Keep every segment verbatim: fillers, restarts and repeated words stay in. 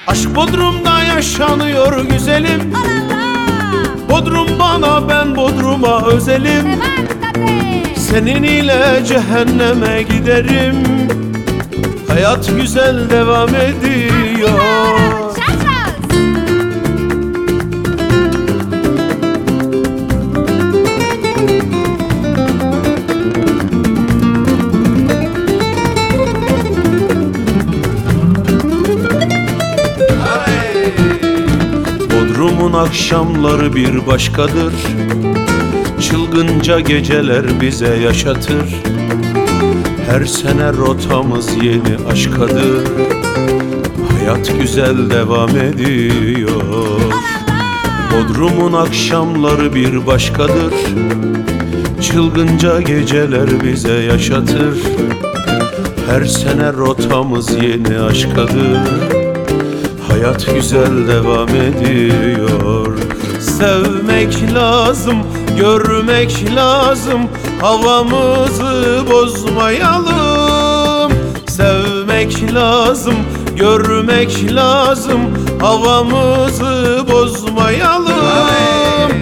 Aşk Bodrum'da yaşanıyor güzelim. Bodrum bana, ben Bodrum'a özelim. Senin ile cehenneme giderim. Hayat güzel devam ediyor. Bodrum'un akşamları bir başkadır. Çılgınca geceler bize yaşatır. Her sene rotamız yeni aşkadır. Hayat güzel devam ediyor. Bodrum'un akşamları bir başkadır. Çılgınca geceler bize yaşatır. Her sene rotamız yeni aşkadır. Hayat güzel devam ediyor. Sevmek lazım, görmek lazım, havamızı bozmayalım. Sevmek lazım, görmek lazım, havamızı bozmayalım.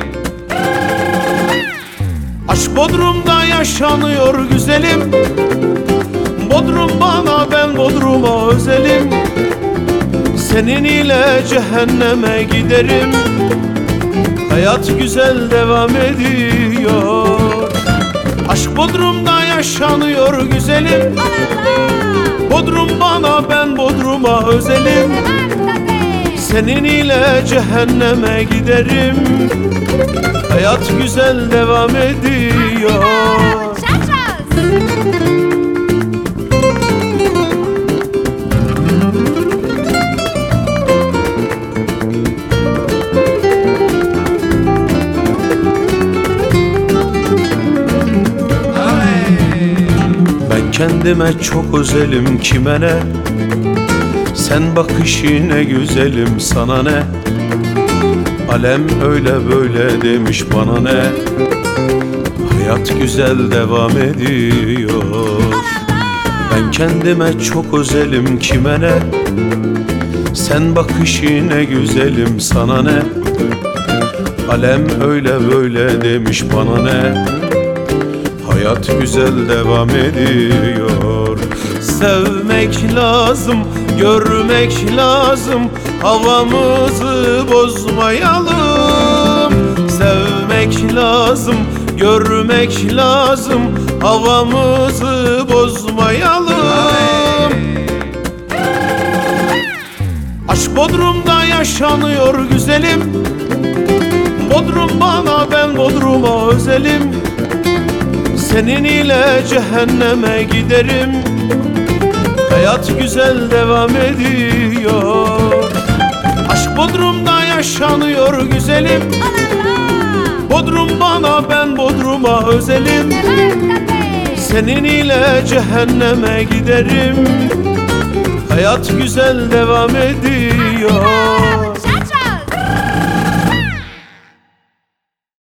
Aşk Bodrum'da yaşanıyor güzelim. Bodrum bana, ben Bodrum'a özelim. Senin ile cehenneme giderim. Hayat güzel devam ediyor. Aşk Bodrum'da yaşanıyor güzelim. Bodrum bana, ben Bodrum'a özelim. Senin ile cehenneme giderim. Hayat güzel devam ediyor. Kendime çok özelim, kime ne? Sen bakışı ne güzelim, sana ne? Alem öyle böyle demiş, bana ne? Hayat güzel devam ediyor. Ben kendime çok özelim, kime ne? Sen bakışı ne güzelim, sana ne? Alem öyle böyle demiş, bana ne? Hayat güzel devam ediyor. Sevmek lazım, görmek lazım, havamızı bozmayalım. Sevmek lazım, görmek lazım, havamızı bozmayalım. Aşk Bodrum'da yaşanıyor güzelim. Bodrum bana, ben Bodrum'a özelim. Senin ile cehenneme giderim. Hayat güzel devam ediyor. Aşk Bodrum'da yaşanıyor güzelim. Bodrum bana, ben Bodrum'a özelim. Senin ile cehenneme giderim. Hayat güzel devam ediyor.